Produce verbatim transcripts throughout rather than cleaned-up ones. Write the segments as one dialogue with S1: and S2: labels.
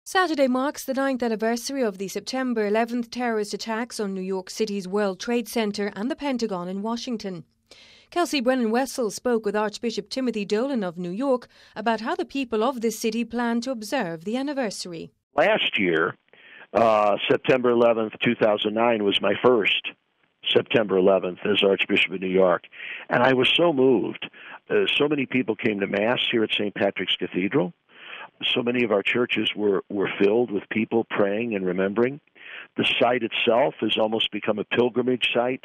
S1: Saturday marks the ninth anniversary of the September eleventh terrorist attacks on New York City's World Trade Center and the Pentagon in Washington. Kelsey Brennan-Wessel spoke with Archbishop Timothy Dolan of New York about how the people of this city plan to observe the anniversary.
S2: Last year, uh, September eleventh, two thousand nine, was my first September eleventh as Archbishop of New York, and I was so moved. Uh, so many people came to Mass here at Saint Patrick's Cathedral. So many of our churches were, were filled with people praying and remembering. The site itself has almost become a pilgrimage site.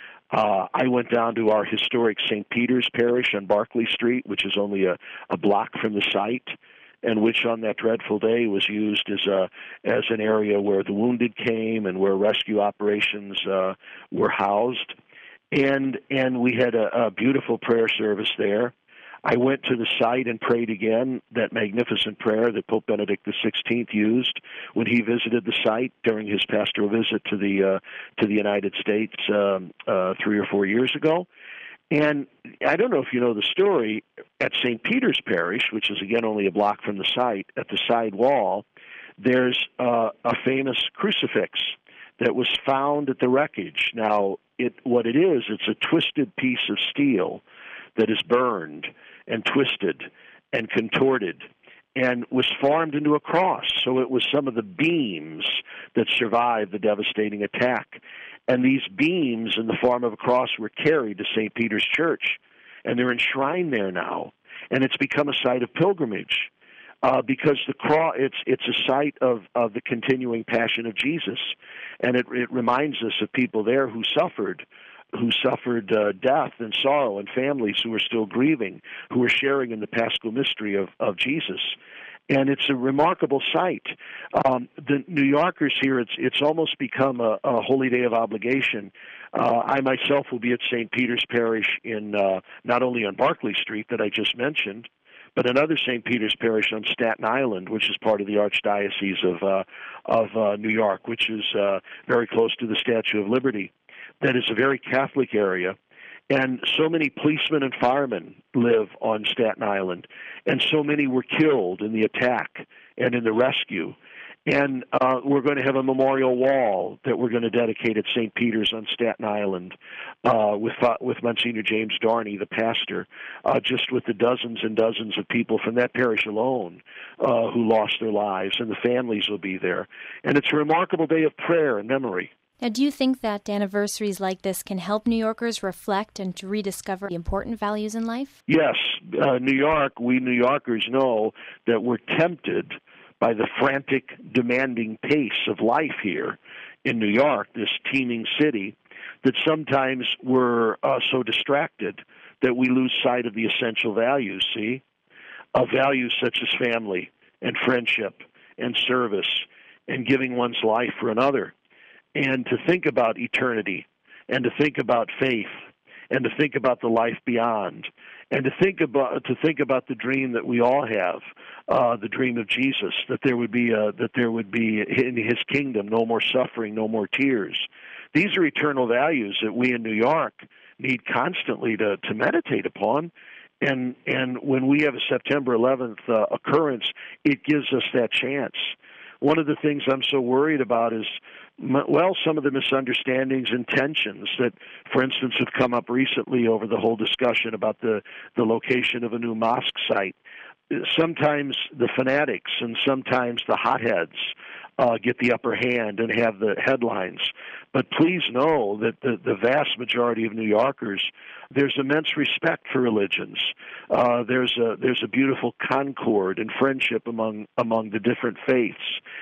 S2: Uh, I went down to our historic Saint Peter's Parish on Barclay Street, which is only a, a block from the site, and which on that dreadful day was used as a as an area where the wounded came and where rescue operations uh, were housed. And and we had a, a beautiful prayer service there. I went to the site and prayed again, that magnificent prayer that Pope Benedict the sixteenth used when he visited the site during his pastoral visit to the uh, to the United States um, uh, three or four years ago. And I don't know if you know the story, at Saint Peter's Parish, which is again only a block from the site, at the side wall, there's uh, a famous crucifix that was found at the wreckage. Now, it what it is, it's a twisted piece of steel that is burned and twisted and contorted and was formed into a cross. So it was some of the beams that survived the devastating attack. And these beams in the form of a cross were carried to Saint Peter's Church, and they're enshrined there now. And it's become a site of pilgrimage uh, because the cross, it's it's a site of, of the continuing passion of Jesus. And it, it reminds us of people there who suffered who suffered uh, death and sorrow, and families who are still grieving, who are sharing in the Paschal mystery of, of Jesus. And it's a remarkable sight. Um, the New Yorkers here, it's it's almost become a, a holy day of obligation. Uh, I myself will be at Saint Peter's Parish in uh, not only on Barclay Street that I just mentioned, but another Saint Peter's Parish on Staten Island, which is part of the Archdiocese of uh, of uh, New York, which is uh, very close to the Statue of Liberty. That is a very Catholic area, and so many policemen and firemen live on Staten Island, and so many were killed in the attack and in the rescue. And uh, we're going to have a memorial wall that we're going to dedicate at Saint Peter's on Staten Island uh, with uh, with Monsignor James Darney, the pastor, uh, just with the dozens and dozens of people from that parish alone uh, who lost their lives, and the families will be there. And it's a remarkable day of prayer and memory.
S3: Now, do you think that anniversaries like this can help New Yorkers reflect and to rediscover the important values in life?
S2: Yes. Uh, New York, we New Yorkers know that we're tempted by the frantic, demanding pace of life here in New York, this teeming city, that sometimes we're uh, so distracted that we lose sight of the essential values, see? Of values such as family and friendship and service and giving one's life for another. And to think about eternity, and to think about faith, and to think about the life beyond, and to think about to think about the dream that we all have, uh, the dream of Jesus, that there would be a, that there would be in His kingdom no more suffering, no more tears. These are eternal values that we in New York need constantly to, to meditate upon. And and when we have a September eleventh uh, occurrence, it gives us that chance. One of the things I'm so worried about is, well, some of the misunderstandings and tensions that, for instance, have come up recently over the whole discussion about the, the location of a new mosque site. Sometimes the fanatics and sometimes the hotheads uh, get the upper hand and have the headlines. But please know that the, the vast majority of New Yorkers, there's immense respect for religions. Uh, there's a there's a beautiful concord and friendship among among the different faiths.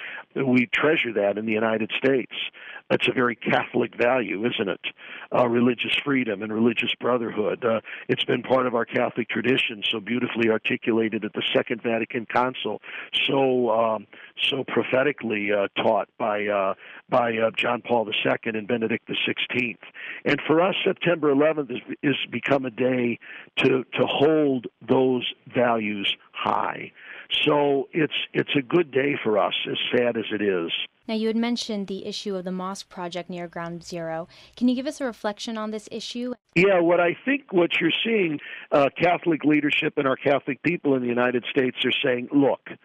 S2: We treasure that in the United States. That's a very Catholic value, isn't it? Uh, religious freedom and religious brotherhood. Uh, it's been part of our Catholic tradition, so beautifully articulated at the Second Vatican Council, so um, so prophetically uh, taught by uh, by uh, John Paul the Second and Benedict the sixteenth. And for us, September eleventh is, is become a day to to hold those values high. So it's it's a good day for us, as sad as it is.
S3: Now, you had mentioned the issue of the mosque project near Ground Zero. Can you give us a reflection on this issue?
S2: Yeah, what I think what you're seeing, uh, Catholic leadership and our Catholic people in the United States are saying, look,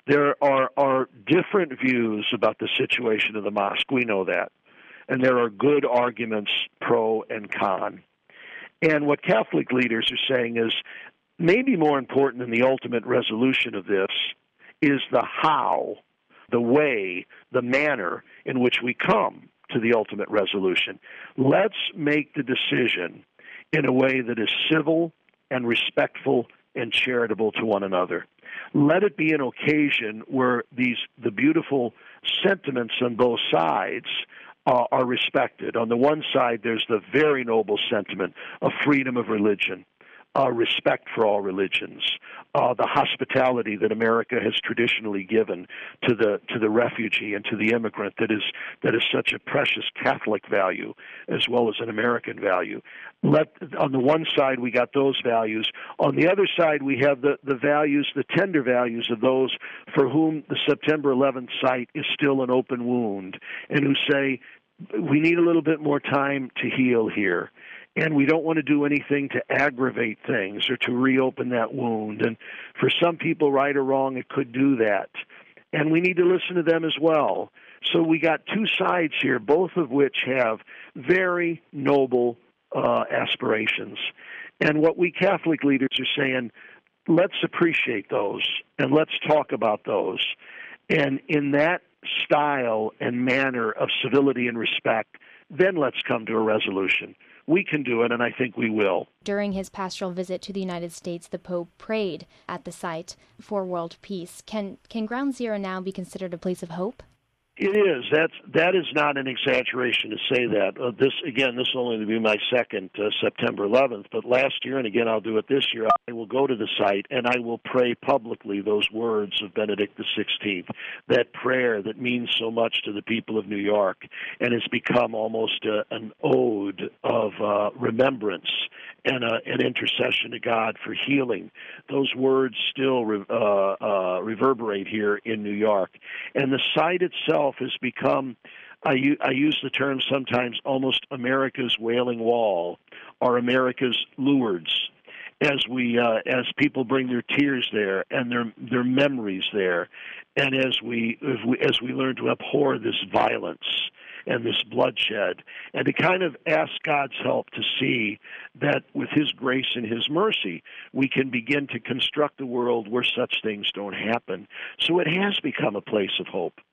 S2: There are, are different views about the situation of the mosque. We know that. And there are good arguments pro and con. And what Catholic leaders are saying is maybe more important than the ultimate resolution of this is the how, the way, the manner in which we come to the ultimate resolution. Let's make the decision in a way that is civil and respectful and charitable to one another. Let it be an occasion where these the beautiful sentiments on both sides uh, are respected. On the one side, there's the very noble sentiment of freedom of religion, uh, respect for all religions, uh, the hospitality that America has traditionally given to the to the refugee and to the immigrant that is that is such a precious Catholic value as well as an American value. Let on the one side we got those values. On the other side we have the, the values, the tender values of those for whom the September eleventh site is still an open wound and who say we need a little bit more time to heal here. And we don't want to do anything to aggravate things or to reopen that wound. And for some people, right or wrong, it could do that. And we need to listen to them as well. So we got two sides here, both of which have very noble uh, aspirations. And what we Catholic leaders are saying, let's appreciate those and let's talk about those. And in that style and manner of civility and respect, then let's come to a resolution. We can do it, and I think we will.
S3: During his pastoral visit to the United States, the Pope prayed at the site for world peace. Can can Ground Zero now be considered a place of hope?
S2: It is. That's that is not an exaggeration to say that. Uh, this again, this will only be my second uh, September eleventh, but last year, and again I'll do it this year, I will go to the site and I will pray publicly those words of Benedict the sixteenth, that prayer that means so much to the people of New York and has become almost a, an ode of uh, remembrance and a, an intercession to God for healing. Those words still re, uh, uh, reverberate here in New York, and the site itself has become, I, u- I use the term sometimes, almost America's Wailing Wall or America's Lourdes, as we uh, as people bring their tears there and their their memories there, and as we, as we as we learn to abhor this violence and this bloodshed, and to kind of ask God's help to see that with His grace and His mercy, we can begin to construct a world where such things don't happen. So it has become a place of hope.